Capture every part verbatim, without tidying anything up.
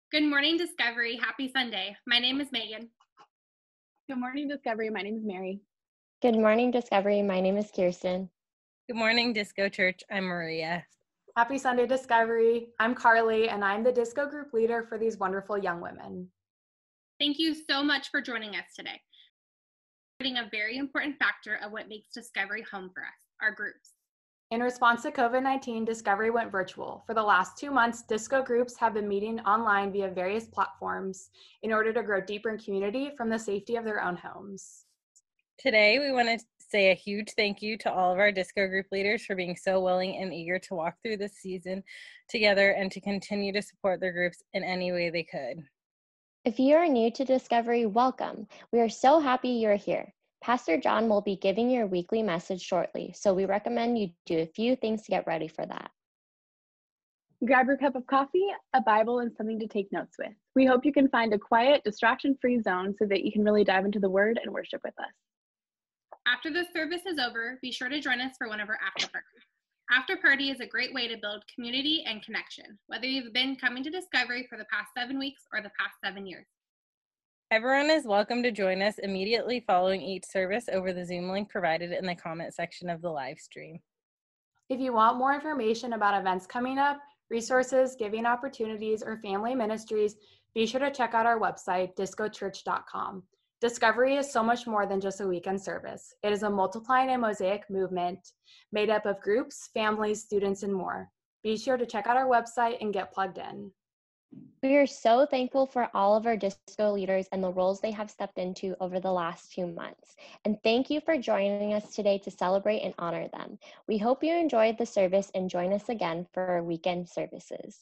Good morning, Discovery. Happy Sunday. My name is Megan. Good morning, Discovery. My name is Mary. Good morning, Discovery. My name is Kirsten. Good morning, Disco Church. I'm Maria. Happy Sunday, Discovery. I'm Carly, and I'm the disco group leader for these wonderful young women. Thank you so much for joining us today. A very important factor of what makes Discovery home for us, our groups. In response to COVID nineteen, Discovery went virtual. For the last two months, disco groups have been meeting online via various platforms in order to grow deeper in community from the safety of their own homes. Today, we want to say a huge thank you to all of our disco group leaders for being so willing and eager to walk through this season together and to continue to support their groups in any way they could. If you are new to Discovery, welcome. We are so happy you're here. Pastor John will be giving your weekly message shortly, so we recommend you do a few things to get ready for that. Grab your cup of coffee, a Bible, and something to take notes with. We hope you can find a quiet, distraction-free zone so that you can really dive into the Word and worship with us. After the service is over, be sure to join us for one of our after parties. After party is a great way to build community and connection, whether you've been coming to Discovery for the past seven weeks or the past seven years. Everyone is welcome to join us immediately following each service over the Zoom link provided in the comment section of the live stream. If you want more information about events coming up, resources, giving opportunities, or family ministries, be sure to check out our website, disco church dot com. Discovery is so much more than just a weekend service. It is a multiplying and mosaic movement made up of groups, families, students, and more. Be sure to check out our website and get plugged in. We are so thankful for all of our disco leaders and the roles they have stepped into over the last few months. And thank you for joining us today to celebrate and honor them. We hope you enjoyed the service and join us again for our weekend services.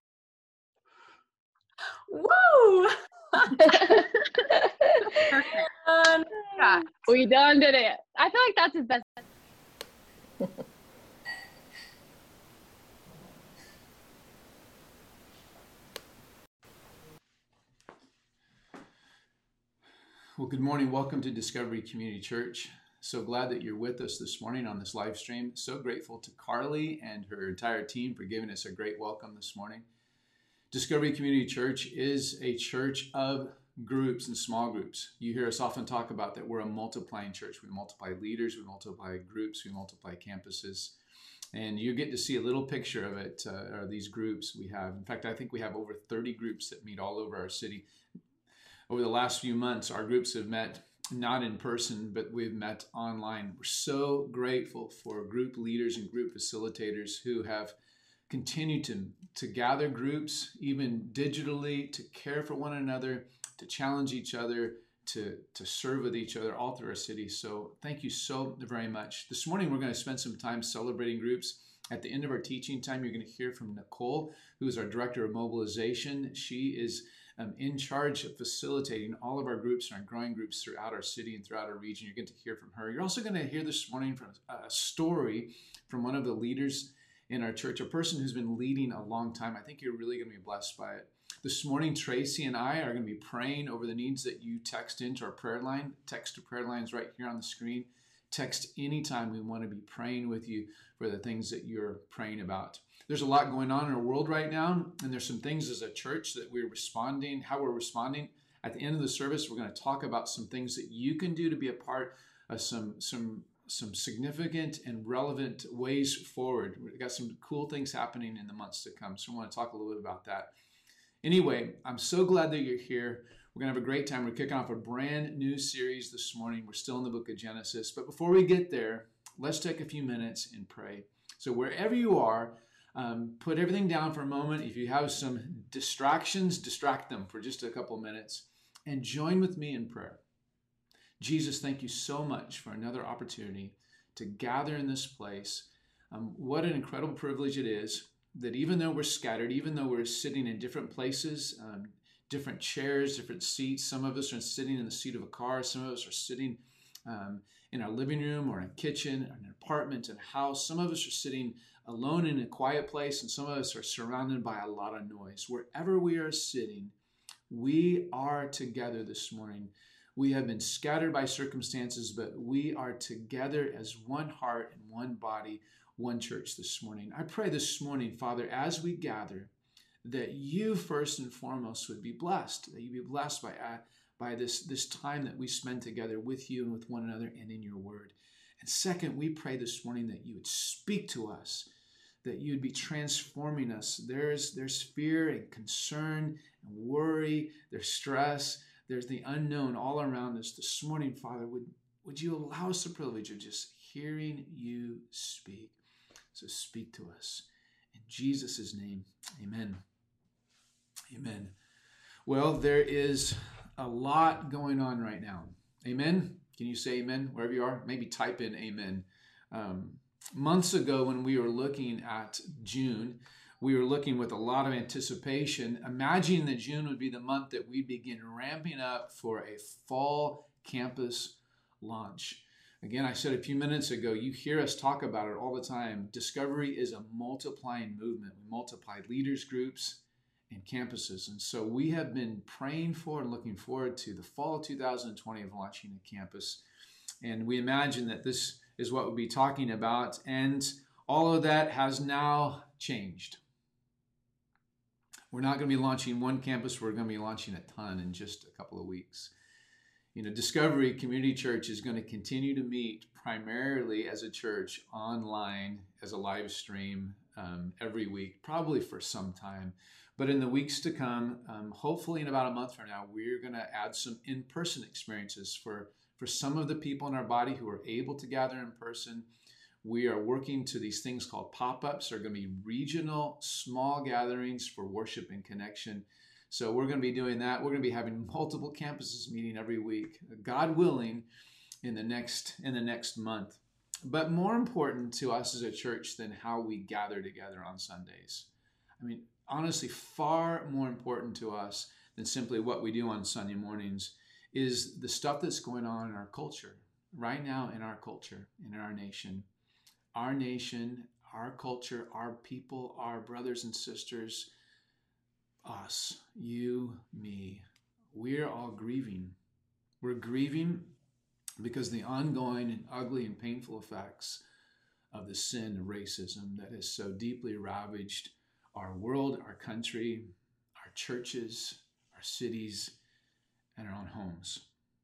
Woo! um, yeah, we done did it. I feel like that's his best. Well, good morning. Welcome to Discovery Community Church. So glad that you're with us this morning on this live stream. So grateful to Carly and her entire team for giving us a great welcome this morning. Discovery Community Church is a church of groups and small groups. You hear us often talk about that we're a multiplying church. We multiply leaders, we multiply groups, we multiply campuses. And you get to see a little picture of it, uh, or these groups we have. In fact, I think we have over thirty groups that meet all over our city. Over the last few months, our groups have met not in person, but we've met online. We're so grateful for group leaders and group facilitators who have continued to, to gather groups, even digitally, to care for one another, to challenge each other, to, to serve with each other all through our city. So thank you so very much. This morning, we're going to spend some time celebrating groups. At the end of our teaching time, you're going to hear from Nicole, who is our Director of Mobilization. She is Um, in charge of facilitating all of our groups and our growing groups throughout our city and throughout our region. You're going to hear from her. You're also going to hear this morning from a story from one of the leaders in our church, a person who's been leading a long time. I think you're really going to be blessed by it. This morning, Tracy and I are going to be praying over the needs that you text into our prayer line. Text to prayer lines right here on the screen. Text anytime. We want to be praying with you for the things that you're praying about. There's a lot going on in our world right now, and there's some things as a church that we're responding, how we're responding. At the end of the service, we're going to talk about some things that you can do to be a part of some, some, some significant and relevant ways forward. We've got some cool things happening in the months to come, so I want to talk a little bit about that. Anyway, I'm so glad that you're here. We're going to have a great time. We're kicking off a brand new series this morning. We're still in the book of Genesis, but before we get there, let's take a few minutes and pray. So wherever you are, Um, put everything down for a moment. If you have some distractions, distract them for just a couple minutes and join with me in prayer. Jesus, thank you so much for another opportunity to gather in this place. Um, what an incredible privilege it is that even though we're scattered, even though we're sitting in different places, um, different chairs, different seats, some of us are sitting in the seat of a car, some of us are sitting um, in our living room or in a kitchen, or an apartment, in a house. Some of us are sitting alone in a quiet place, and some of us are surrounded by a lot of noise. Wherever we are sitting, we are together this morning. We have been scattered by circumstances, but we are together as one heart and one body, one church this morning. I pray this morning, Father, as we gather, that you first and foremost would be blessed, that you be blessed by, uh, by this, this time that we spend together with you and with one another and in your word. And second, we pray this morning that you would speak to us, that you would be transforming us. There's, there's fear and concern and worry, there's stress, there's the unknown all around us. This morning, Father, would, would you allow us the privilege of just hearing you speak? So speak to us. In Jesus' name, amen. Amen. Well, there is a lot going on right now. Amen. Can you say amen wherever you are? Maybe type in amen. Um, months ago, when we were looking at June, we were looking with a lot of anticipation, imagining that June would be the month that we begin ramping up for a fall campus launch. Again, I said a few minutes ago, you hear us talk about it all the time. Discovery is a multiplying movement. We multiply leaders groups and campuses. And so we have been praying for and looking forward to the fall of two thousand twenty of launching a campus. And we imagine that this is what we'll be talking about. And all of that has now changed. We're not going to be launching one campus. We're going to be launching a ton in just a couple of weeks. You know, Discovery Community Church is going to continue to meet primarily as a church online as a live stream um, every week, probably for some time. But in the weeks to come, um, hopefully in about a month from now, we're going to add some in-person experiences for, for some of the people in our body who are able to gather in person. We are working to these things called pop-ups. They're going to be regional, small gatherings for worship and connection. So we're going to be doing that. We're going to be having multiple campuses meeting every week, God willing, in the next in the next month. But more important to us as a church than how we gather together on Sundays. I mean, honestly, far more important to us than simply what we do on Sunday mornings is the stuff that's going on in our culture, right now in our culture, in our nation. Our nation, our culture, our people, our brothers and sisters, us, you, me, we're all grieving. We're grieving because the ongoing and ugly and painful effects of the sin of racism that has so deeply ravaged our world, our country, our churches, our cities, and our own homes.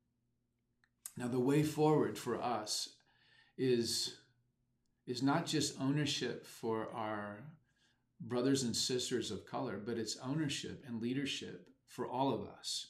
Now, the way forward for us is, is not just ownership for our brothers and sisters of color, but it's ownership and leadership for all of us.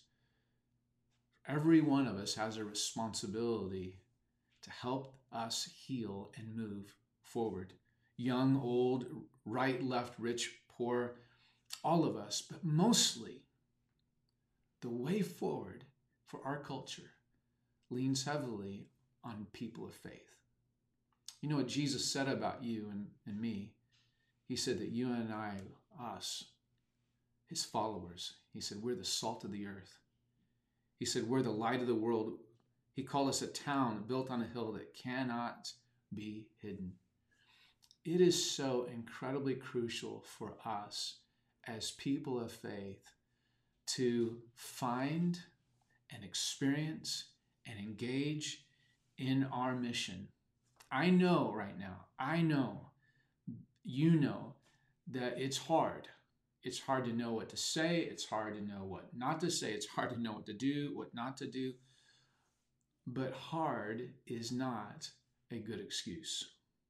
Every one of us has a responsibility to help us heal and move forward. Young, old, right, left, rich, poor, all of us, but mostly the way forward for our culture leans heavily on people of faith. You know what Jesus said about you and, and me? He said that you and I, us, his followers, he said, we're the salt of the earth. He said, we're the light of the world. He called us a town built on a hill that cannot be hidden. It is so incredibly crucial for us as people of faith to find and experience and engage in our mission. I know right now, I know, you know that it's hard. It's hard to know what to say. It's hard to know what not to say. It's hard to know what to do, what not to do. But hard is not a good excuse.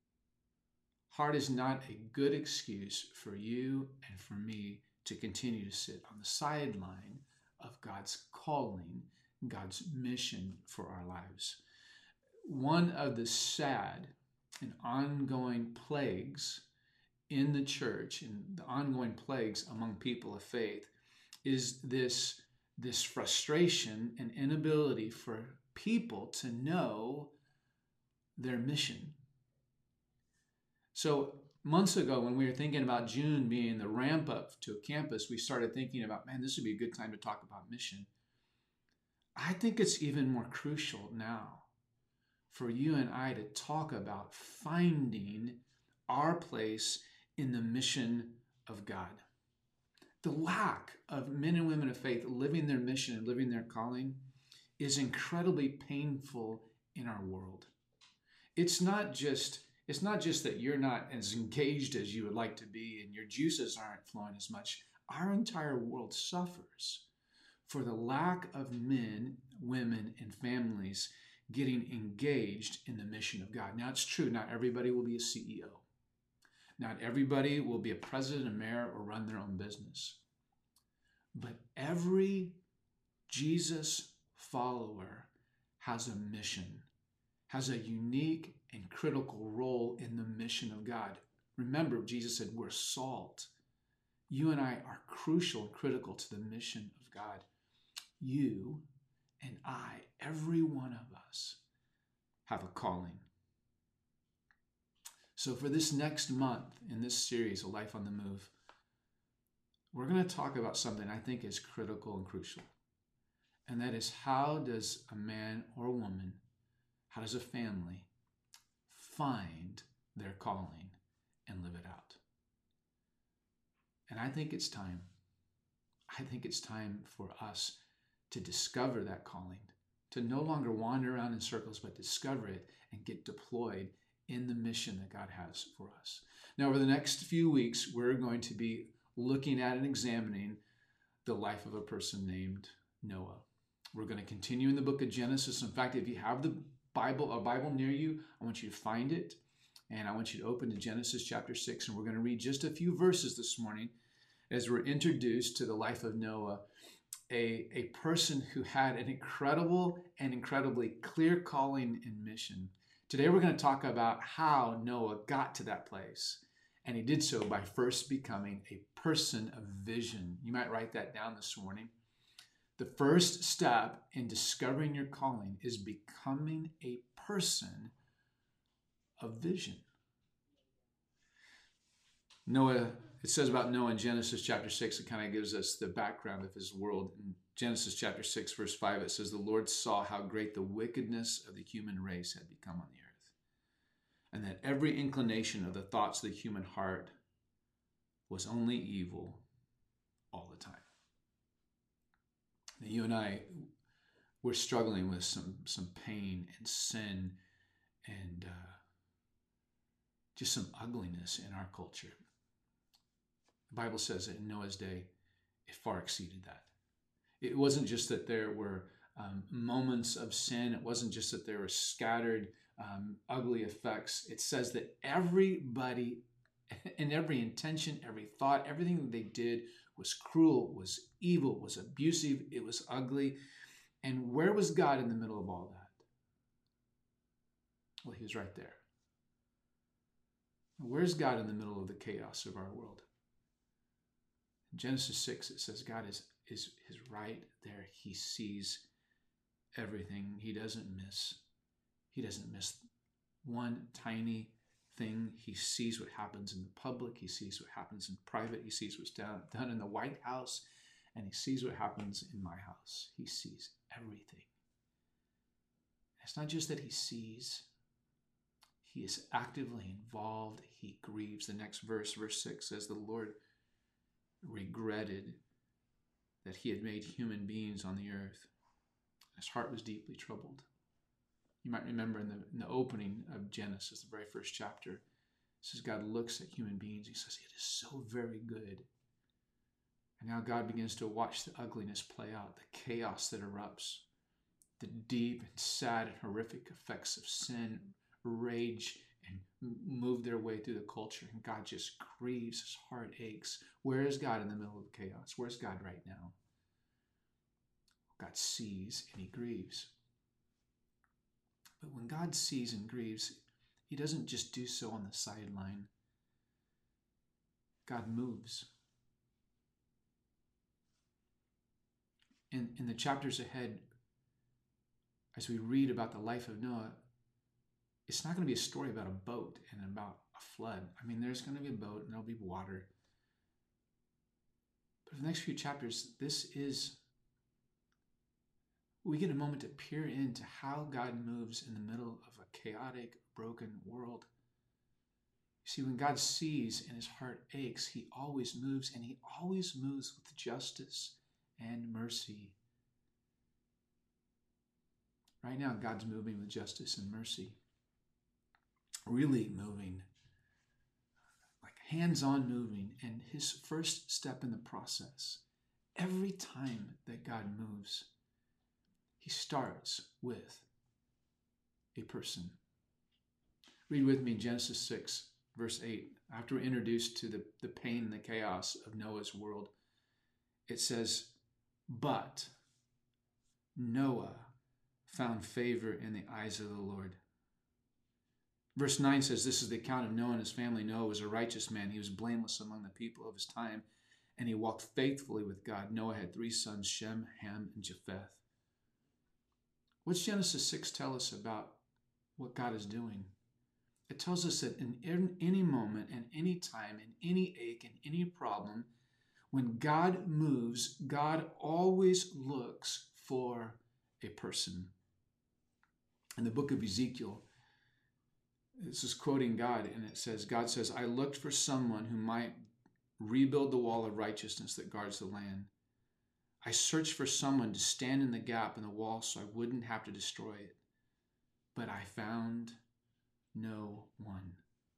Hard is not a good excuse for you and for me to continue to sit on the sideline of God's calling, God's mission for our lives. One of the sad and ongoing plagues in the church and the ongoing plagues among people of faith is this, this frustration and inability for people to know their mission. So months ago, when we were thinking about June being the ramp up to a campus, we started thinking about, man, this would be a good time to talk about mission. I think it's even more crucial now for you and I to talk about finding our place in the mission of God. The lack of men and women of faith living their mission and living their calling is incredibly painful in our world. It's not just, it's not just that you're not as engaged as you would like to be and your juices aren't flowing as much. Our entire world suffers for the lack of men, women, and families getting engaged in the mission of God. Now, it's true, not everybody will be a C E O. Not everybody will be a president, a mayor, or run their own business. But every Jesus follower has a mission, has a unique and critical role in the mission of God. Remember, Jesus said we're salt. You and I are crucial and critical to the mission of God. You and I, every one of us, have a calling. So for this next month in this series, A Life on the Move, we're going to talk about something I think is critical and crucial. And that is, how does a man or a woman, how does a family find their calling and live it out? And I think it's time. I think it's time for us to discover that calling, to no longer wander around in circles, but discover it and get deployed in the mission that God has for us. Now, over the next few weeks, we're going to be looking at and examining the life of a person named Noah. We're going to continue in the book of Genesis. In fact, if you have the Bible, a Bible near you, I want you to find it. And I want you to open to Genesis chapter six. And we're going to read just a few verses this morning as we're introduced to the life of Noah, a, a person who had an incredible and incredibly clear calling and mission. Today, we're going to talk about how Noah got to that place. And he did so by first becoming a person of vision. You might write that down this morning. The first step in discovering your calling is becoming a person of vision. Noah, it says about Noah in Genesis chapter six, it kind of gives us the background of his world. In Genesis chapter six, verse five, it says, "The Lord saw how great the wickedness of the human race had become on the earth, and that every inclination of the thoughts of the human heart was only evil all the time." Now, you and I, we're struggling with some, some pain and sin and uh, just some ugliness in our culture. The Bible says that in Noah's day, it far exceeded that. It wasn't just that there were um, moments of sin. It wasn't just that there were scattered, um, ugly effects. It says that everybody, in every intention, every thought, everything that they did was cruel, was evil, was abusive, it was ugly. And where was God in the middle of all that? Well, he was right there. Where's God in the middle of the chaos of our world? In Genesis six, it says God is, is, is right there. He sees everything. He doesn't miss. He doesn't miss one tiny thing. He sees what happens in the public. He sees what happens in private. He sees what's done, done in the White House. And he sees what happens in my house. He sees everything. It's not just that he sees. He is actively involved. He grieves. The next verse, verse six, says, "The Lord regretted that he had made human beings on the earth. His heart was deeply troubled." You might remember in the, in the opening of Genesis, the very first chapter, it says God looks at human beings. He says, "It is so very good." And now God begins to watch the ugliness play out, the chaos that erupts, the deep and sad and horrific effects of sin, rage, and move their way through the culture. And God just grieves. His heart aches. Where is God in the middle of chaos? Where's God right now? God sees and he grieves. But when God sees and grieves, he doesn't just do so on the sideline. God moves. In, in the chapters ahead, as we read about the life of Noah, it's not going to be a story about a boat and about a flood. I mean, there's going to be a boat and there'll be water. But for the next few chapters, this is, we get a moment to peer into how God moves in the middle of a chaotic, broken world. You see, when God sees and his heart aches, he always moves, and he always moves with justice and mercy. Right now, God's moving with justice and mercy. Really moving like hands-on moving, and his first step in the process, every time that God moves, he starts with a person. Read with me Genesis six, verse eight. After we're introduced to the, the pain and the chaos of Noah's world, it says, but Noah found favor in the eyes of the Lord. Verse nine says, this is the account of Noah and his family. Noah was a righteous man. He was blameless among the people of his time, and he walked faithfully with God. Noah had three sons, Shem, Ham, and Japheth. What's Genesis six tell us about what God is doing? It tells us that in any moment and any time, in any ache and any problem, when God moves, God always looks for a person. In the book of Ezekiel, this is quoting God, and it says, God says, I looked for someone who might rebuild the wall of righteousness that guards the land. I searched for someone to stand in the gap in the wall so I wouldn't have to destroy it. But I found no one.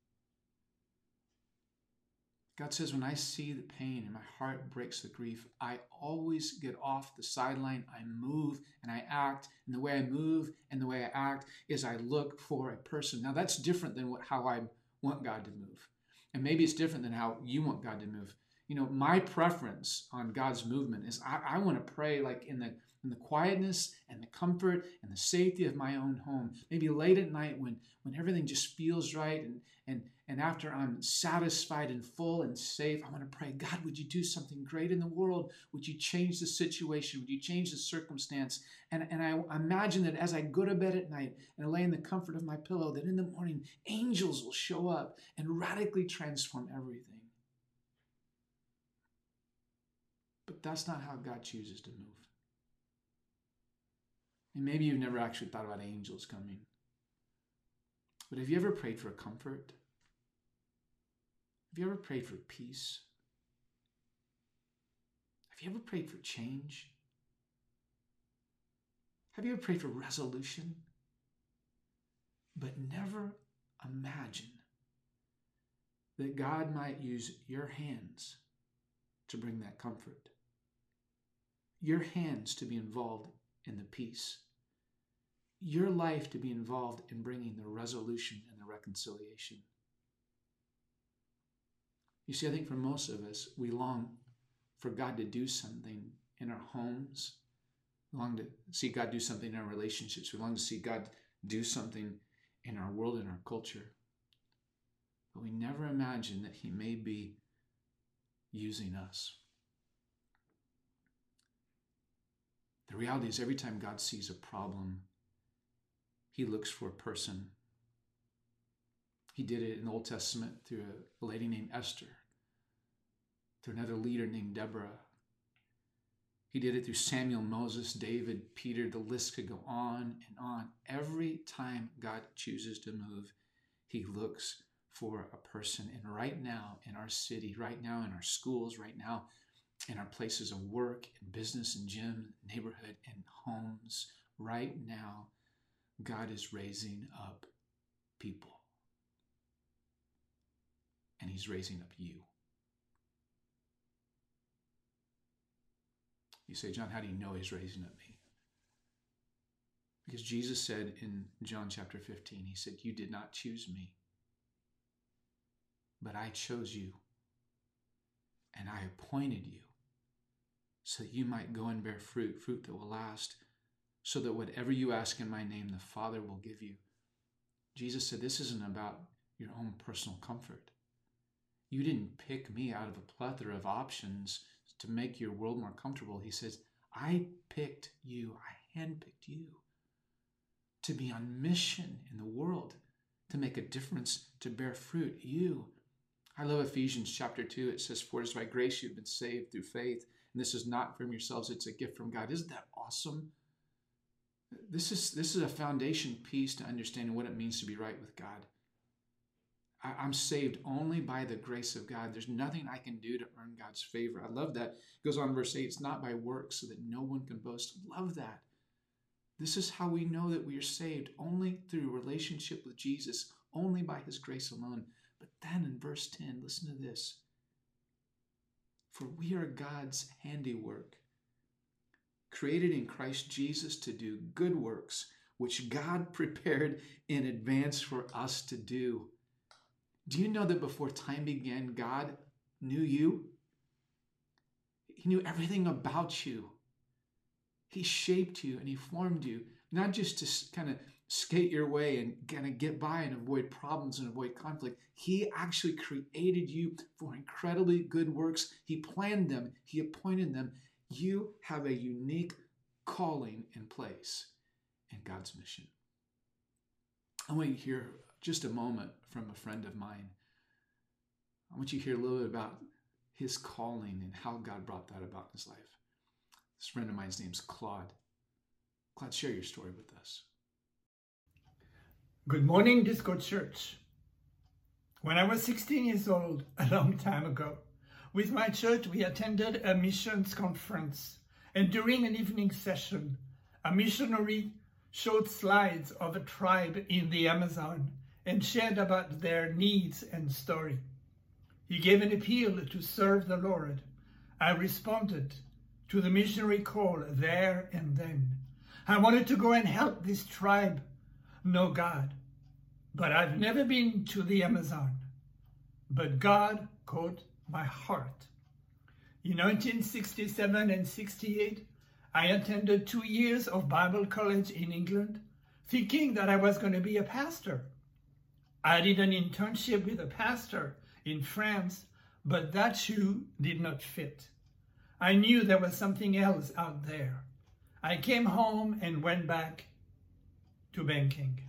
God says, when I see the pain and my heart breaks the grief, I always get off the sideline. I move and I act. And the way I move and the way I act is I look for a person. Now that's different than what, how I want God to move. And maybe it's different than how you want God to move. You know, my preference on God's movement is I, I want to pray like in the in the quietness and the comfort and the safety of my own home. Maybe late at night when, when everything just feels right and, and, and after I'm satisfied and full and safe, I want to pray, God, would you do something great in the world? Would you change the situation? Would you change the circumstance? And, and I imagine that as I go to bed at night and I lay in the comfort of my pillow, that in the morning, angels will show up and radically transform everything. But that's not how God chooses to move. And maybe you've never actually thought about angels coming. But have you ever prayed for comfort? Have you ever prayed for peace? Have you ever prayed for change? Have you ever prayed for resolution? But never imagine that God might use your hands to bring that comfort. Your hands to be involved in the peace. Your life to be involved in bringing the resolution and the reconciliation. You see, I think for most of us, we long for God to do something in our homes. We long to see God do something in our relationships. We long to see God do something in our world, in our culture. But we never imagine that He may be using us. The reality is every time God sees a problem, He looks for a person. He did it in the Old Testament through a lady named Esther, through another leader named Deborah. He did it through Samuel, Moses, David, Peter. The list could go on and on. Every time God chooses to move, He looks for a person. And right now in our city, right now in our schools, right now in our places of work, in business, in gym, neighborhood, and homes, right now, God is raising up people. And He's raising up you. You say, John, how do you know He's raising up me? Because Jesus said in John chapter fifteen, He said, you did not choose me, but I chose you, and I appointed you so that you might go and bear fruit, fruit that will last, so that whatever you ask in my name, the Father will give you. Jesus said, this isn't about your own personal comfort. You didn't pick me out of a plethora of options to make your world more comfortable. He says, I picked you, I handpicked you to be on mission in the world, to make a difference, to bear fruit. You. I love Ephesians chapter two. It says, for it is by grace you've been saved through faith. And this is not from yourselves, it's a gift from God. Isn't that awesome? This is, this is a foundation piece to understanding what it means to be right with God. I, I'm saved only by the grace of God. There's nothing I can do to earn God's favor. I love that. It goes on in verse eight, it's not by works so that no one can boast. Love that. This is how we know that we are saved, only through relationship with Jesus, only by His grace alone. But then in verse ten, listen to this. For we are God's handiwork, created in Christ Jesus to do good works, which God prepared in advance for us to do. Do you know that before time began, God knew you? He knew everything about you. He shaped you and he formed you, not just to kind of skate your way and kind of get by and avoid problems and avoid conflict. He actually created you for incredibly good works. He planned them. He appointed them. You have a unique calling in place in God's mission. I want you to hear just a moment from a friend of mine. I want you to hear a little bit about his calling and how God brought that about in his life. This friend of mine's name's Claude. Claude, share your story with us. Good morning, Disco Church. When I was sixteen years old, a long time ago, with my church, we attended a missions conference. And during an evening session, a missionary showed slides of a tribe in the Amazon and shared about their needs and story. He gave an appeal to serve the Lord. I responded to the missionary call there and then. I wanted to go and help this tribe know God, but I've never been to the Amazon. But God caught my heart. In nineteen sixty-seven and sixty-eight, I attended two years of Bible college in England, thinking that I was going to be a pastor. I did an internship with a pastor in France, but that shoe did not fit. I knew there was something else out there. I came home and went back to banking.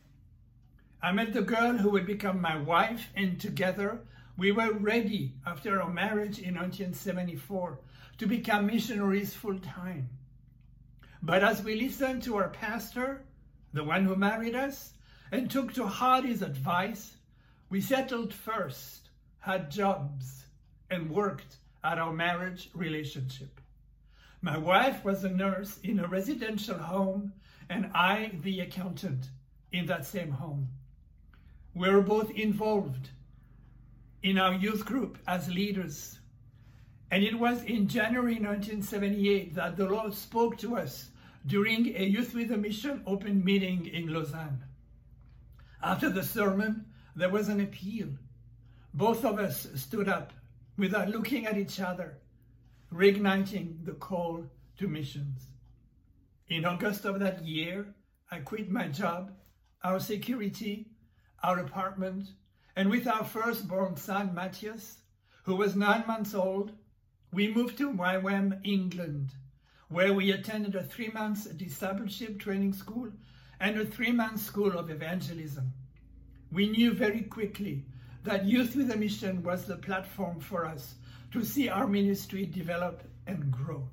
I met the girl who would become my wife, and together we were ready, after our marriage in nineteen seventy-four, to become missionaries full-time. But as we listened to our pastor, the one who married us, and took to heart his advice, we settled first, had jobs, and worked at our marriage relationship. My wife was a nurse in a residential home, and I the accountant in that same home. We were both involved in our youth group as leaders. And it was in January nineteen seventy-eight that the Lord spoke to us during a Youth with a Mission open meeting in Lausanne. After the sermon, there was an appeal. Both of us stood up without looking at each other, reigniting the call to missions. In August of that year, I quit my job, our security, our apartment, and with our firstborn son, Matthias, who was nine months old, we moved to Y WAM, England, where we attended a three-month discipleship training school and a three-month school of evangelism. We knew very quickly that Youth with a Mission was the platform for us to see our ministry develop and grow.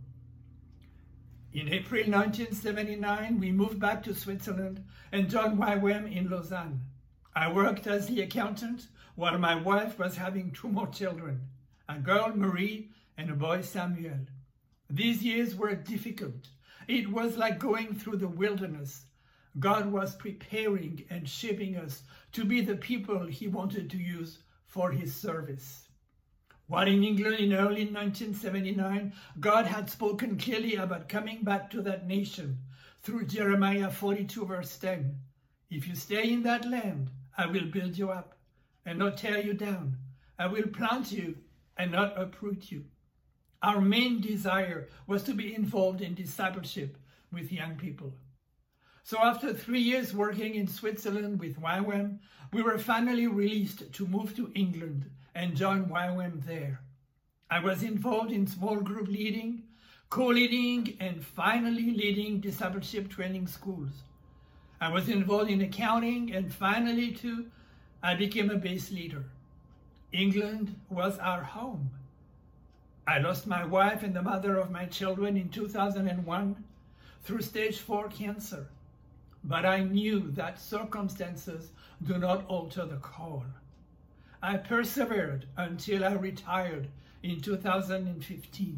In April nineteen seventy-nine, we moved back to Switzerland and joined Y WAM in Lausanne. I worked as the accountant while my wife was having two more children, a girl, Marie, and a boy, Samuel. These years were difficult. It was like going through the wilderness. God was preparing and shaping us to be the people he wanted to use for his service. While in England in early nineteen seventy-nine, God had spoken clearly about coming back to that nation through Jeremiah forty-two verse ten. If you stay in that land, I will build you up and not tear you down. I will plant you and not uproot you. Our main desire was to be involved in discipleship with young people. So after three years working in Switzerland with Y WAM, we were finally released to move to England and join Y WAM there. I was involved in small group leading, co-leading, and finally leading discipleship training schools. I was involved in accounting, and finally, too, I became a base leader. England was our home. I lost my wife and the mother of my children in two thousand one through stage four cancer. But I knew that circumstances do not alter the call. I persevered until I retired in two thousand fifteen.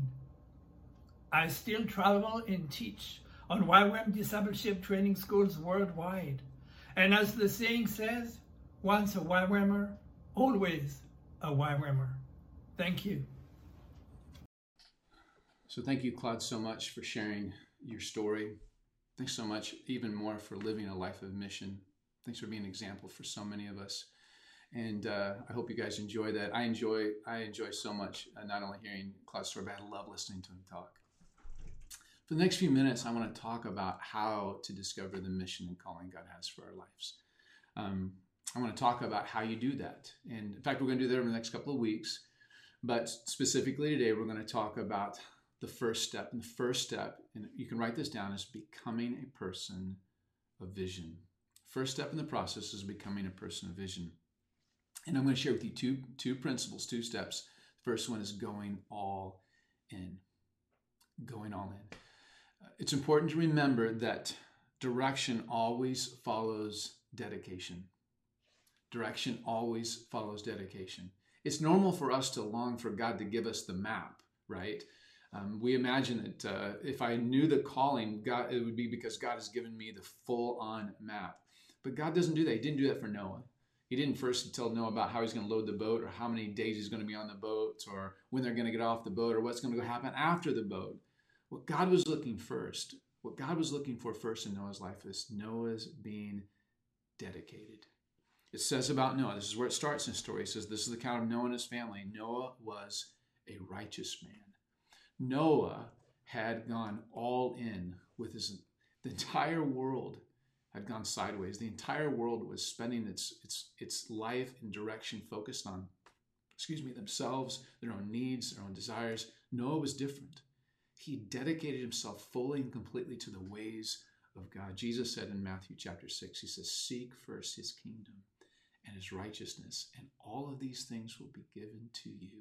I still travel and teach on Y WAM discipleship training schools worldwide. And as the saying says, once a Y WAMer, always a Y WAMer. Thank you. So thank you, Claude, so much for sharing your story. Thanks so much, even more, for living a life of mission. Thanks for being an example for so many of us. And uh, I hope you guys enjoy that. I enjoy I enjoy so much uh, not only hearing Claude's story, but I love listening to him talk. For the next few minutes, I want to talk about how to discover the mission and calling God has for our lives. Um, I want to talk about how you do that. And in fact, we're going to do that over the next couple of weeks. But specifically today, we're going to talk about the first step. And the first step, and you can write this down, is becoming a person of vision. First step in the process is becoming a person of vision. And I'm going to share with you two, two principles, two steps. The first one is going all in. Going all in. Uh, it's important to remember that direction always follows dedication. Direction always follows dedication. It's normal for us to long for God to give us the map, right? Um, we imagine that uh, if I knew the calling, God, it would be because God has given me the full-on map. But God doesn't do that. He didn't do that for Noah. He didn't first tell Noah about how he's going to load the boat, or how many days he's going to be on the boat, or when they're going to get off the boat, or what's going to happen after the boat. What God was looking first, what God was looking for first in Noah's life is Noah's being dedicated. It says about Noah, this is where it starts in the story. It says, this is the account of Noah and his family. Noah was a righteous man. Noah had gone all in with his, the entire world had gone sideways. The entire world was spending its its its life and direction focused on, excuse me, themselves, their own needs, their own desires. Noah was different. He dedicated himself fully and completely to the ways of God. Jesus said in Matthew chapter six, he says, seek first his kingdom and his righteousness, and all of these things will be given to you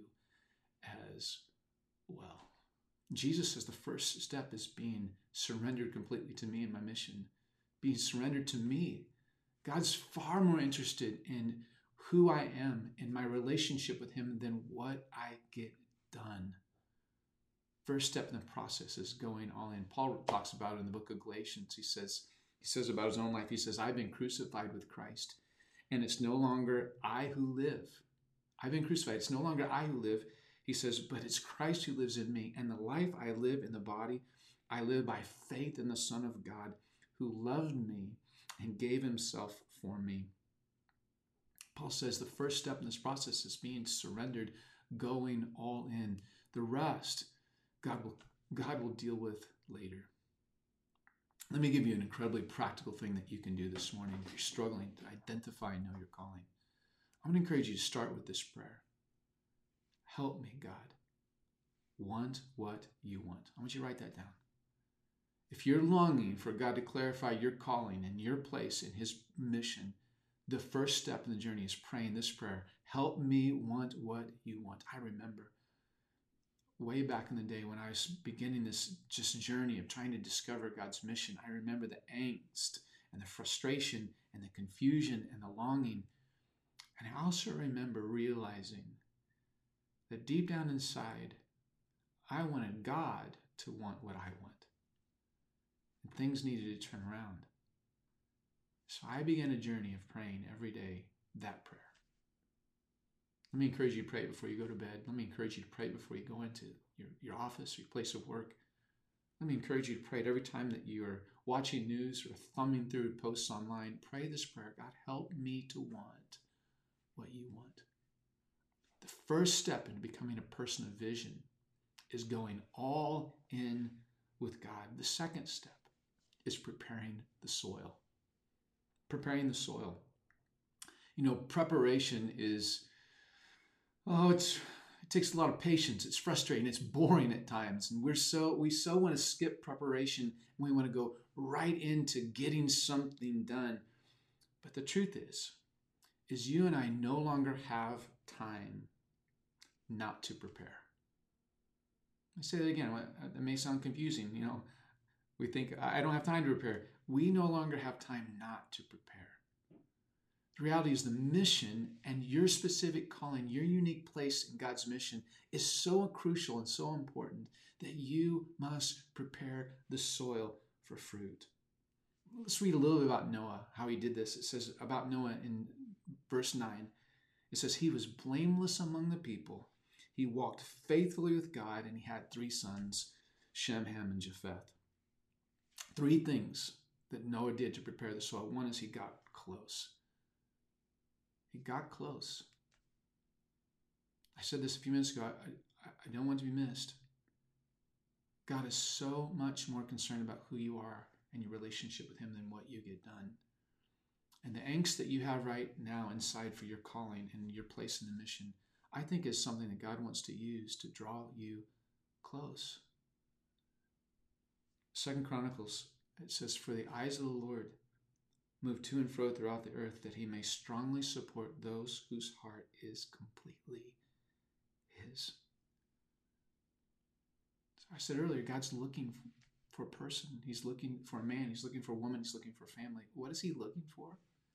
as well. Jesus says the first step is being surrendered completely to me and my mission. Being surrendered to me. God's far more interested in who I am and my relationship with him than what I get done. First step in the process is going all in. Paul talks about it in the book of Galatians. He says, he says about his own life, he says, I've been crucified with Christ, and it's no longer I who live. I've been crucified. It's no longer I who live. He says, but it's Christ who lives in me. And the life I live in the body, I live by faith in the Son of God, who loved me and gave himself for me. Paul says the first step in this process is being surrendered, going all in. The rest, God will, God will deal with later. Let me give you an incredibly practical thing that you can do this morning if you're struggling to identify and know your calling. I'm going to encourage you to start with this prayer. Help me, God, want what you want. I want you to write that down. If you're longing for God to clarify your calling and your place in his mission, the first step in the journey is praying this prayer. Help me want what you want. I remember way back in the day when I was beginning this just journey of trying to discover God's mission, I remember the angst and the frustration and the confusion and the longing. And I also remember realizing that deep down inside, I wanted God to want what I want. And things needed to turn around. So I began a journey of praying every day that prayer. Let me encourage you to pray before you go to bed. Let me encourage you to pray before you go into your, your office, your place of work. Let me encourage you to pray it every time that you are watching news or thumbing through posts online. Pray this prayer. God, help me to want what you want. The first step in becoming a person of vision is going all in with God. The second step is preparing the soil. Preparing the soil. You know, preparation is, oh, it's it takes a lot of patience. It's frustrating. It's boring at times. And we're so we so want to skip preparation, and we want to go right into getting something done. But the truth is, is you and I no longer have time not to prepare. I say that again. That may sound confusing. You know, we think, I don't have time to prepare. We no longer have time not to prepare. The reality is the mission and your specific calling, your unique place in God's mission is so crucial and so important that you must prepare the soil for fruit. Let's read a little bit about Noah, how he did this. It says about Noah in verse nine, It says he was blameless among the people. He walked faithfully with God, and he had three sons, Shem, Ham, and Japheth. Three things that Noah did to prepare the soil. One is he got close. He got close. I said this a few minutes ago. I, I, I don't want to be missed. God is so much more concerned about who you are and your relationship with him than what you get done. And the angst that you have right now inside for your calling and your place in the mission, I think is something that God wants to use to draw you close. Second Chronicles, it says, for the eyes of the Lord move to and fro throughout the earth, that he may strongly support those whose heart is completely his. So I said earlier, God's looking for a person. He's looking for a man. He's looking for a woman. He's looking for a family. What is he looking for?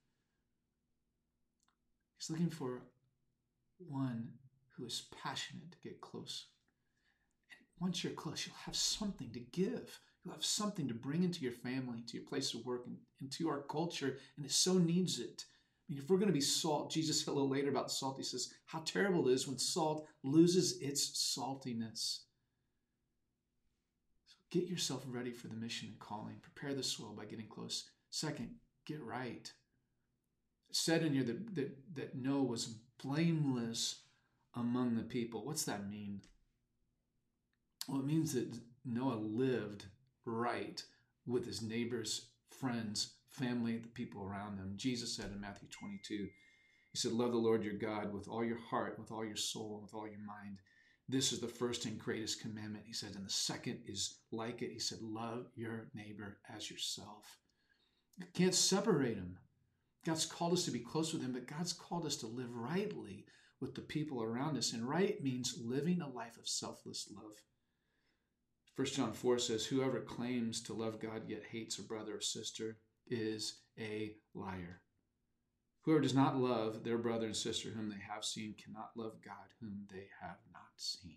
He's looking for one who is passionate to get close. And once you're close, you'll have something to give. You'll have something to bring into your family, to your place of work, and into our culture, and it so needs it. I mean, if we're going to be salt, Jesus said a little later about salt, he says, how terrible it is when salt loses its saltiness. So get yourself ready for the mission and calling. Prepare the soil by getting close. Second, get right. It said in here that, that, that Noah was blameless among the people. What's that mean? Well, it means that Noah lived right with his neighbors, friends, family, the people around them. Jesus said in Matthew twenty-two, he said, love the Lord your God with all your heart, with all your soul, with all your mind. This is the first and greatest commandment. He said, and the second is like it. He said, love your neighbor as yourself. You can't separate them. God's called us to be close with him, but God's called us to live rightly with the people around us. And right means living a life of selfless love. First John four says, whoever claims to love God yet hates a brother or sister is a liar. Whoever does not love their brother and sister whom they have seen cannot love God whom they have not seen.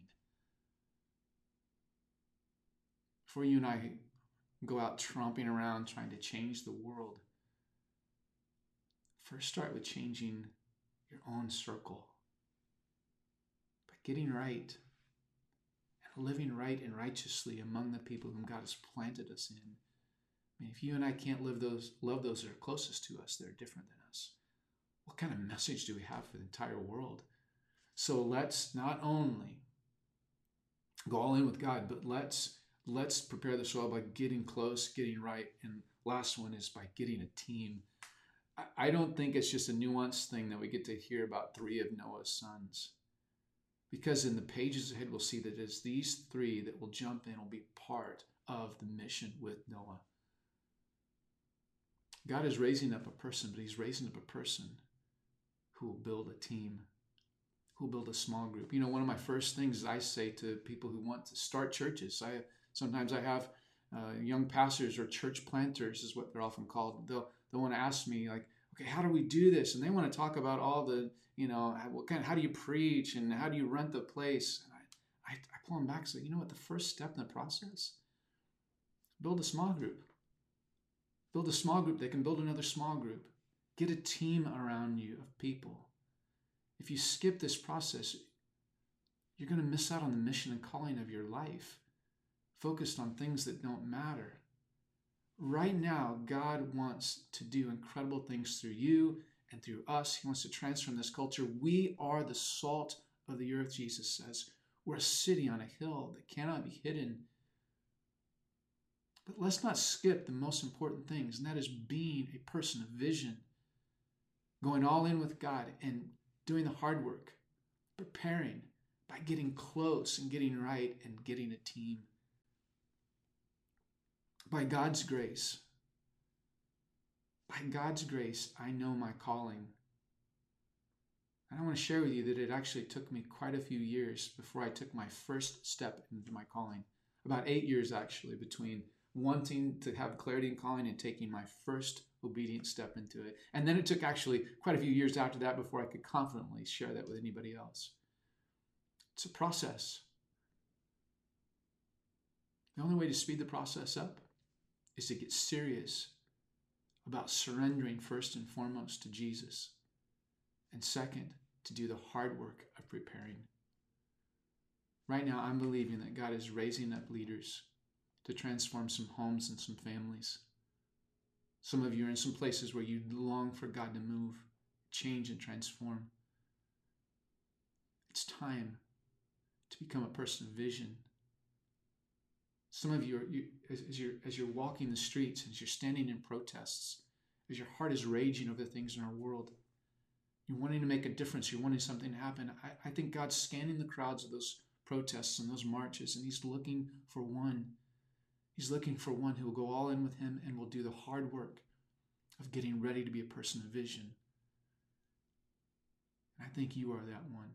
Before you and I go out tromping around trying to change the world, first start with changing your own circle. By getting right and living right and righteously among the people whom God has planted us in. I mean, if you and I can't live those, love those that are closest to us, that are different than us, what kind of message do we have for the entire world? So let's not only go all in with God, but let's let's prepare the soil by getting close, getting right. And last one is by getting a team. I don't think it's just a nuanced thing that we get to hear about three of Noah's sons. Because in the pages ahead, we'll see that it's these three that will jump in, will be part of the mission with Noah. God is raising up a person, but he's raising up a person who will build a team, who will build a small group. You know, one of my first things I say to people who want to start churches, I sometimes I have uh, young pastors or church planters is what they're often called. They'll They want to ask me, like, okay, how do we do this? And they want to talk about all the, you know, what kind of, how do you preach and how do you rent the place? And I, I, I pull them back and say, you know what, the first step in the process, build a small group. Build a small group. They can build another small group. Get a team around you of people. If you skip this process, you're going to miss out on the mission and calling of your life, focused on things that don't matter. Right now, God wants to do incredible things through you and through us. He wants to transform this culture. We are the salt of the earth, Jesus says. We're a city on a hill that cannot be hidden. But let's not skip the most important things, and that is being a person of vision, going all in with God and doing the hard work, preparing by getting close and getting right and getting a team. By God's grace, by God's grace, I know my calling. And I want to share with you that it actually took me quite a few years before I took my first step into my calling. About eight years, actually, between wanting to have clarity in calling and taking my first obedient step into it. And then it took actually quite a few years after that before I could confidently share that with anybody else. It's a process. The only way to speed the process up is to get serious about surrendering first and foremost to Jesus. And second, to do the hard work of preparing. Right now, I'm believing that God is raising up leaders to transform some homes and some families. Some of you are in some places where you long for God to move, change, and transform. It's time to become a person of vision. Some of you, are, you as, as, you're, as you're walking the streets, as you're standing in protests, as your heart is raging over the things in our world, you're wanting to make a difference, you're wanting something to happen. I, I think God's scanning the crowds of those protests and those marches, and he's looking for one. He's looking for one who will go all in with him and will do the hard work of getting ready to be a person of vision. I think you are that one.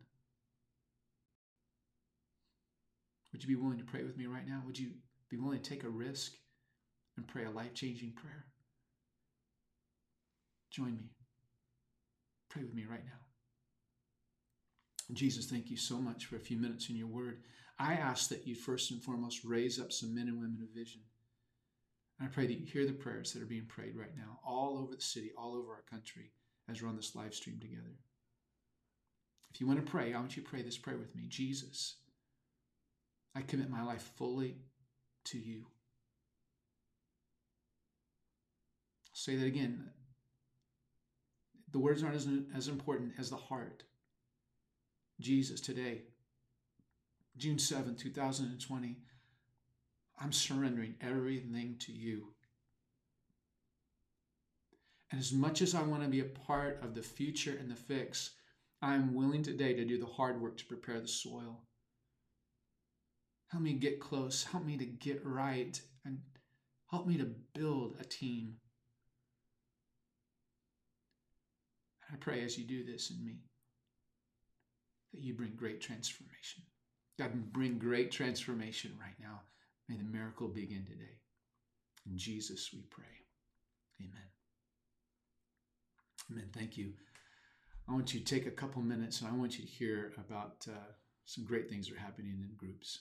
Would you be willing to pray with me right now? Would you be willing to take a risk and pray a life-changing prayer? Join me. Pray with me right now. Jesus, thank you so much for a few minutes in your word. I ask that you first and foremost raise up some men and women of vision. And I pray that you hear the prayers that are being prayed right now all over the city, all over our country as we're on this live stream together. If you want to pray, I want you to pray this prayer with me. Jesus, I commit my life fully to you. I'll say that again. The words aren't as, as important as the heart. Jesus, today, June seventh, two thousand twenty, I'm surrendering everything to you. And as much as I want to be a part of the future and the fix, I am willing today to do the hard work to prepare the soil. Help me get close. Help me to get right. And help me to build a team. I pray as you do this in me, that you bring great transformation. God, bring great transformation right now. May the miracle begin today. In Jesus we pray. Amen. Amen. Thank you. I want you to take a couple minutes and I want you to hear about uh, some great things that are happening in groups.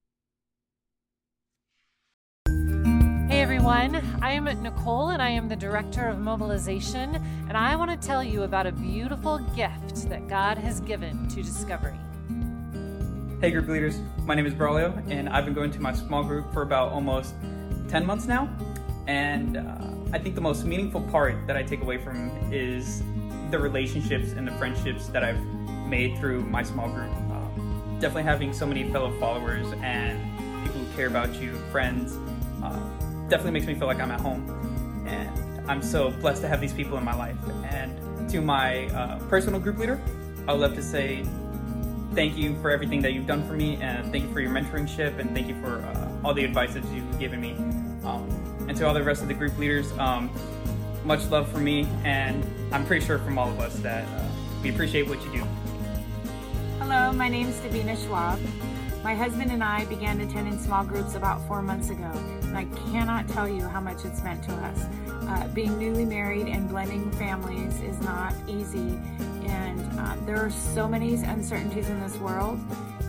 Hey everyone, I am Nicole and I am the Director of Mobilization, and I want to tell you about a beautiful gift that God has given to Discovery. Hey group leaders, my name is Braulio and I've been going to my small group for about almost ten months now, and uh, I think the most meaningful part that I take away from is the relationships and the friendships that I've made through my small group. Uh, definitely having so many fellow followers and people who care about you, friends, uh, definitely makes me feel like I'm at home, and I'm so blessed to have these people in my life. And to my uh, personal group leader, I would love to say thank you for everything that you've done for me, and thank you for your mentoringship, and thank you for uh, all the advice that you've given me. Um, and to all the rest of the group leaders, um, much love from me, and I'm pretty sure from all of us that uh, we appreciate what you do. Hello, my name is Davina Schwab. My husband and I began attending small groups about four months ago, and I cannot tell you how much it's meant to us. Uh, being newly married and blending families is not easy, and uh, there are so many uncertainties in this world,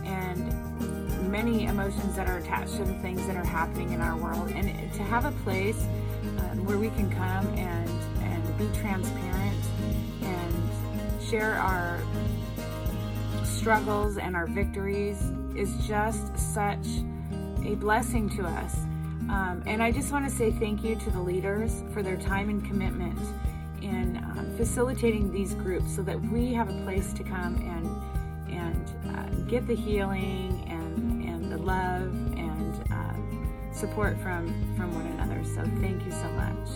and many emotions that are attached to the things that are happening in our world. And to have a place uh, where we can come and, and be transparent and share our struggles and our victories is just such a blessing to us. Um, and I just want to say thank you to the leaders for their time and commitment in um, facilitating these groups so that we have a place to come and and uh, get the healing and, and the love and uh, support from, from one another. So thank you so much.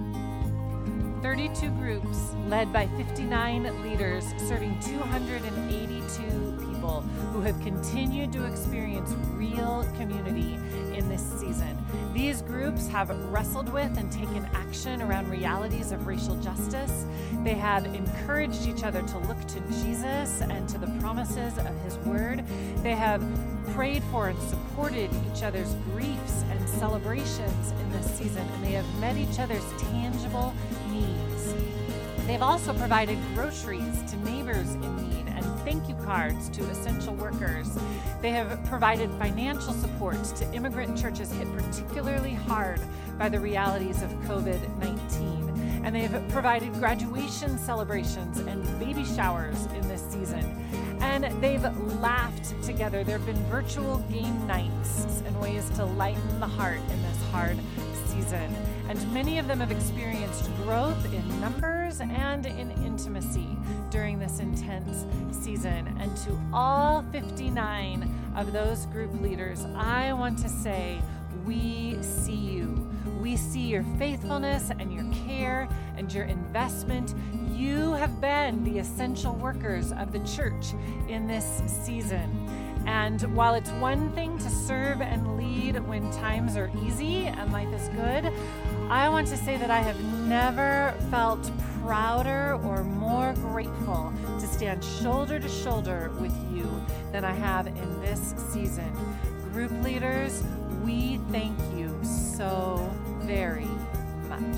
thirty-two groups led by fifty-nine leaders serving two hundred eighty-two people who have continued to experience real community in this season. These groups have wrestled with and taken action around realities of racial justice. They have encouraged each other to look to Jesus and to the promises of his word. They have prayed for and supported each other's griefs and celebrations in this season, and they have met each other's tangible needs. They've also provided groceries to neighbors in need and thank you cards to essential workers. They have provided financial support to immigrant churches hit particularly hard by the realities of covid nineteen. And they've provided graduation celebrations and baby showers in this season. And they've laughed together. There have been virtual game nights and ways to lighten the heart in this hard season. And many of them have experienced growth in numbers and in intimacy during this intense season. And to all fifty-nine of those group leaders, I want to say, we see you. We see your faithfulness and your care and your investment. You have been the essential workers of the church in this season. And while it's one thing to serve and lead when times are easy and life is good, I want to say that I have never felt prouder or more grateful to stand shoulder to shoulder with you than I have in this season. Group leaders, we thank you so very much.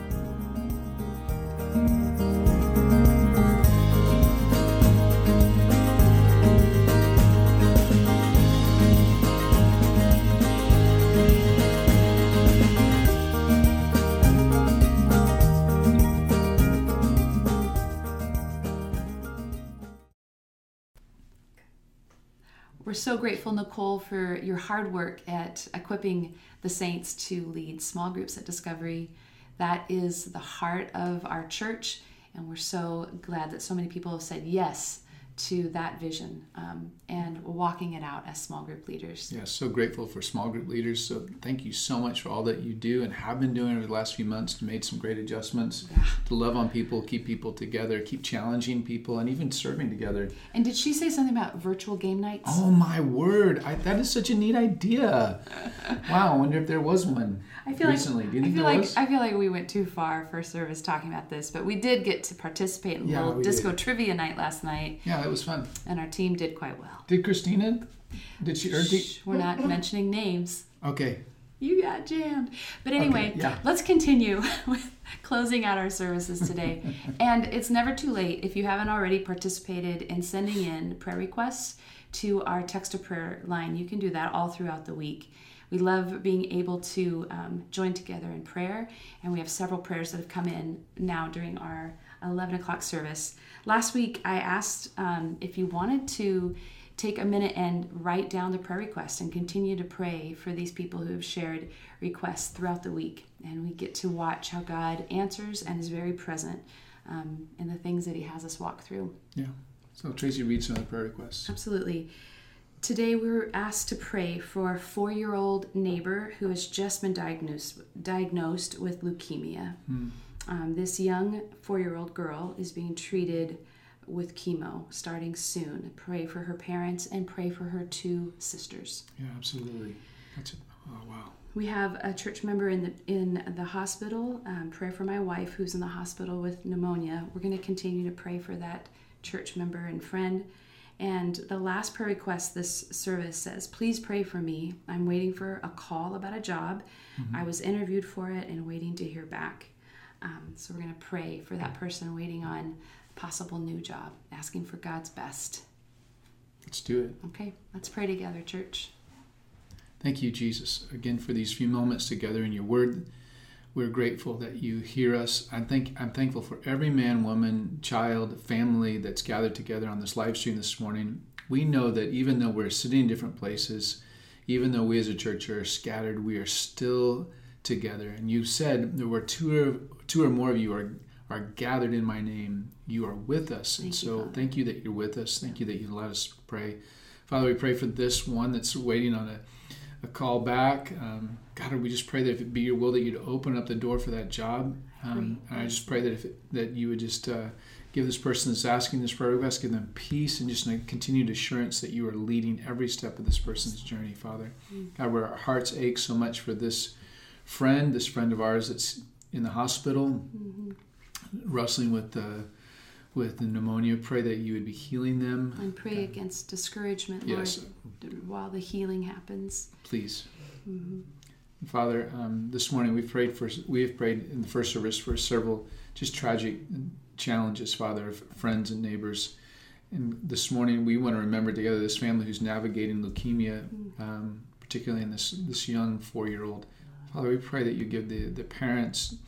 We're so grateful, Nicole, for your hard work at equipping the saints to lead small groups at Discovery. That is the heart of our church, and we're so glad that so many people have said yes to that vision um, and walking it out as small group leaders. Yeah, so grateful for small group leaders. So thank you so much for all that you do and have been doing over the last few months. You made some great adjustments yeah. to love on people, keep people together, keep challenging people, and even serving together. And did she say something about virtual game nights? Oh my word, I, that is such a neat idea. Wow, I wonder if there was one I feel recently. Like, do you think I feel there like was? I feel like we went too far for service talking about this, but we did get to participate in a Yeah, little we disco did. trivia night last night. Yeah, it was fun. And our team did quite well. Did Christina? Did she? Or did... Shh, we're not mentioning names. Okay. You got jammed. But anyway, okay, yeah. let's continue with closing out our services today. And it's never too late if you haven't already participated in sending in prayer requests to our text to prayer line. You can do that all throughout the week. We love being able to um, join together in prayer, and we have several prayers that have come in now during our eleven o'clock service. Last week, I asked um, if you wanted to take a minute and write down the prayer requests and continue to pray for these people who have shared requests throughout the week. And we get to watch how God answers and is very present um, in the things that he has us walk through. Yeah. So Tracy, read some of the prayer requests. Absolutely. Today we were asked to pray for a four-year-old neighbor who has just been diagnosed diagnosed with leukemia. Hmm. Um, this young four-year-old girl is being treated with chemo starting soon. Pray for her parents and pray for her two sisters. Yeah, absolutely. That's it. Oh, wow. We have a church member in the in the hospital. Um, pray for my wife who's in the hospital with pneumonia. We're going to continue to pray for that church member and friend. And the last prayer request this service says, please pray for me. I'm waiting for a call about a job. Mm-hmm. I was interviewed for it and waiting to hear back. Um, so we're going to pray for that person waiting on a possible new job, asking for God's best. Let's do it. Okay, let's pray together, church. Thank you, Jesus, again for these few moments together in your word. We're grateful that you hear us. I think I'm thankful for every man, woman, child, family that's gathered together on this live stream this morning. We know that even though we're sitting in different places, even though we as a church are scattered, we are still together. And you said there were two or, two or more of you are, are gathered in my name. You are with us. And thank you, so Father. Thank you that you're with us. Thank you that you let us pray. Father, we pray for this one that's waiting on a a call back. Um, God, we just pray that if it be your will that you'd open up the door for that job. Um, and I just pray that if it, that you would just uh, give this person that's asking this prayer request, give them peace and just a continued assurance that you are leading every step of this person's journey, Father. Mm-hmm. God, where our hearts ache so much for this friend, this friend of ours that's in the hospital, mm-hmm. wrestling with the with the pneumonia, pray that you would be healing them. And pray God. against discouragement, yes. Lord, while the healing happens. Please. Mm-hmm. Father, um, this morning we prayed for we have prayed in the first service for several just tragic challenges, Father, of friends and neighbors. And this morning we want to remember together this family who's navigating leukemia, mm-hmm. um, particularly in this this young four-year-old. Father, we pray that you give the, the parents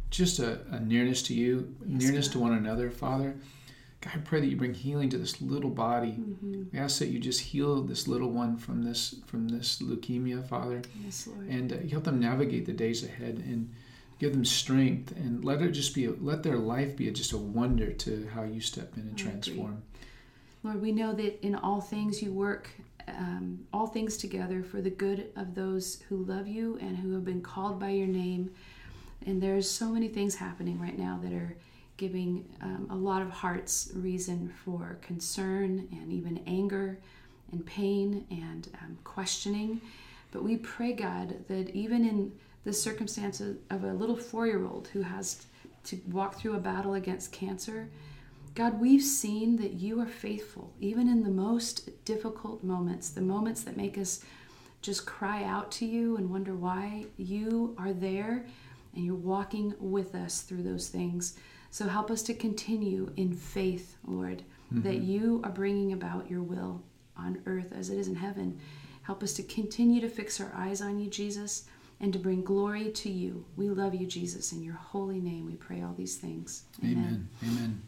just a, a nearness to you, Yes, nearness God. to one another, Father. God, I pray that you bring healing to this little body. Mm-hmm. We ask that you just heal this little one from this from this leukemia, Father, Yes, Lord. and uh, you help them navigate the days ahead and give them strength, and let it just be a, let their life be a, just a wonder to how you step in and I transform. Lord, we know that in all things you work um, all things together for the good of those who love you and who have been called by your name. And there's so many things happening right now that are giving um, a lot of hearts reason for concern and even anger and pain and um, questioning. But we pray, God, that even in the circumstances of a little four-year-old who has to walk through a battle against cancer, God, we've seen that you are faithful, even in the most difficult moments, the moments that make us just cry out to you and wonder why. You are there and you're walking with us through those things. So help us to continue in faith, Lord, mm-hmm. that you are bringing about your will on earth as it is in heaven. Help us to continue to fix our eyes on you, Jesus, and to bring glory to you. We love you, Jesus. In your holy name, we pray all these things. Amen. Amen. Amen.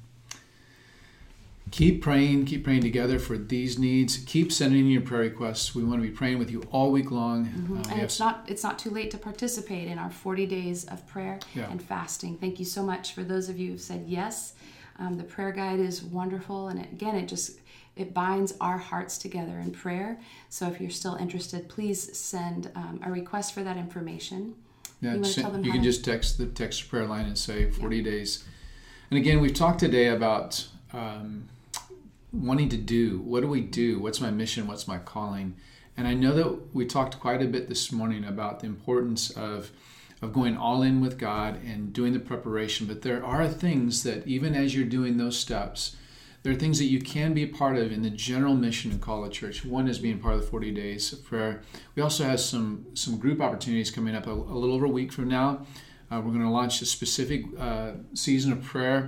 Keep praying, keep praying together for these needs. Keep sending in your prayer requests. We want to be praying with you all week long. Mm-hmm. Uh, and it's not it's not too late to participate in our forty days of prayer yeah. and fasting. Thank you so much for those of you who've said yes. Um, the prayer guide is wonderful, and it, again, it just it binds our hearts together in prayer. So if you're still interested, please send um, a request for that information. Yeah, you, send, tell them you how can to... just text the text prayer line and say forty yeah. days. And again, we've talked today about um, wanting to do. What do we do? What's my mission? What's my calling? And I know that we talked quite a bit this morning about the importance of of going all in with God and doing the preparation. But there are things that even as you're doing those steps, there are things that you can be a part of in the general mission and call of church. One is being part of the forty days of prayer. We also have some some group opportunities coming up a, a little over a week from now. Uh, we're going to launch a specific uh, season of prayer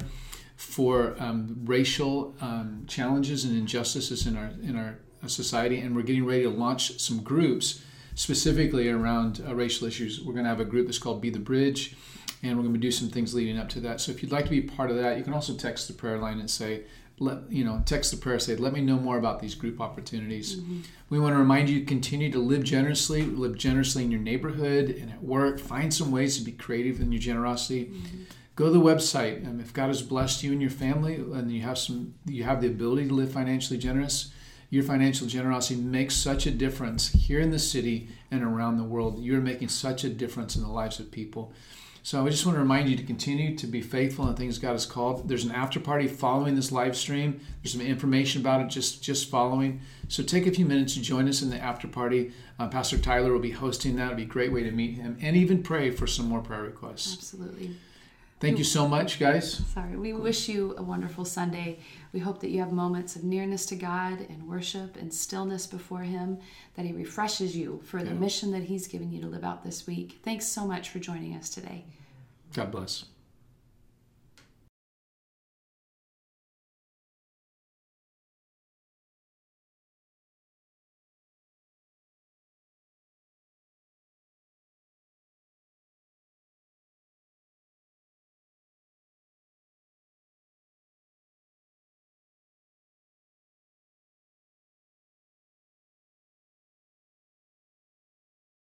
for um, racial um, challenges and injustices in our in our society, and we're getting ready to launch some groups specifically around uh, racial issues. We're going to have a group that's called Be the Bridge, and we're going to do some things leading up to that. So if you'd like to be part of that, you can also text the prayer line and say, let you know, text the prayer, say, let me know more about these group opportunities. Mm-hmm. We want to remind you to continue to live generously, live generously in your neighborhood and at work. Find some ways to be creative in your generosity. Mm-hmm. Go to the website. Um, if God has blessed you and your family, and you have some, you have the ability to live financially generous, your financial generosity makes such a difference here in the city and around the world. You're making such a difference in the lives of people. So I just want to remind you to continue to be faithful in the things God has called. There's an after party following this live stream. There's some information about it just, just following. So take a few minutes to join us in the after party. Uh, Pastor Tyler will be hosting that. It'll be a great way to meet him and even pray for some more prayer requests. Absolutely. Thank you so much, guys. Sorry. We wish you a wonderful Sunday. We hope that you have moments of nearness to God and worship and stillness before Him, that He refreshes you for the Yeah. mission that He's given you to live out this week. Thanks so much for joining us today. God bless.